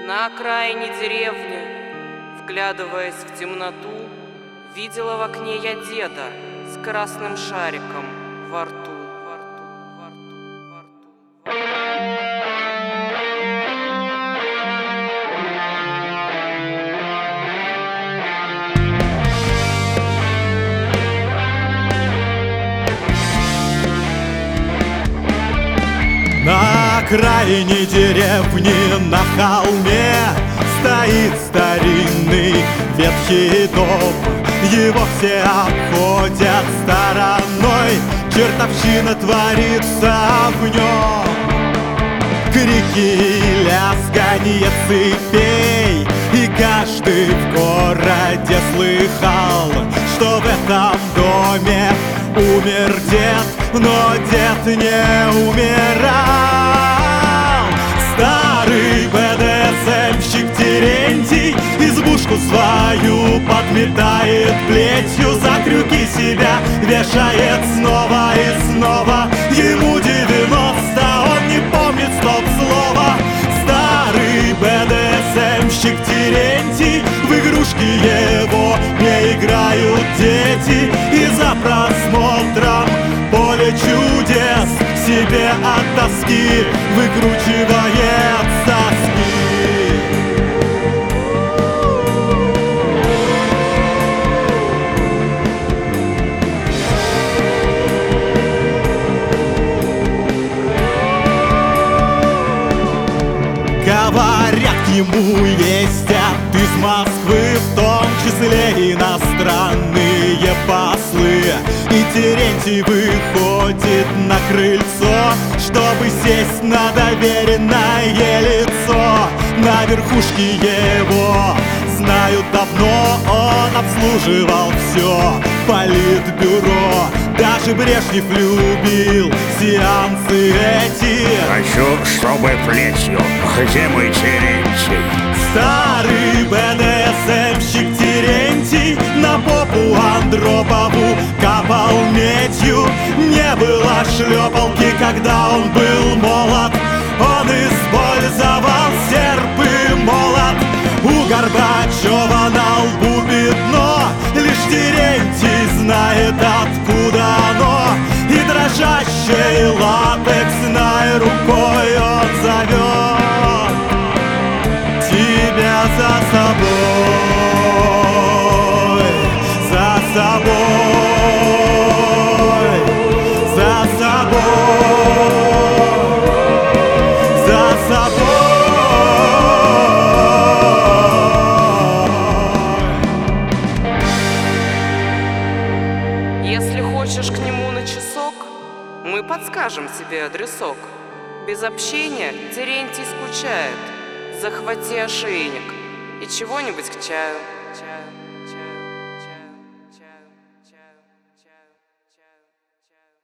На окраине деревни, вглядываясь в темноту, видела в окне я деда с красным шариком во рту. На окраине деревни на холме стоит старинный ветхий дом. Его все обходят стороной, чертовщина творится в нем. Крики и лязганье цепей, и каждый в городе слыхал, что в этом доме умер дед, но дед не умирал. Старый БДСМщик Терентий избушку свою подметает плетью, за крюки себя вешает снова и снова. Ему 90, он не помнит стоп-слова. Старый БДСМщик Терентий, в игрушки его не играют дети, и за просмотром поле чудес себе от тоски выкручивает соски. Говорят, к нему ездят из Москвы, в том числе иностранные послы. И Терентий выходит на крыльцо, чтобы сесть на доверенное лицо. На верхушке его знают давно, он обслуживал все политбюро. Даже Брежнев любил сеансы эти. Хочу, чтобы плетью, где мой Терентий? Старый БДСМщик Терентий на попу Андропову капал медью. Не было шлепалки, когда он был молод. Он использовал серп и молот. У Горбачева на лбу пятно, лишь Терентий знает, откуда оно. И дрожащей латексной рукой он зовет тебя за собой, за собой, за собой, за собой. Если хочешь к нему на часок, мы подскажем тебе адресок. Без общения Терентий скучает. Захвати ошейник и чего-нибудь к чаю.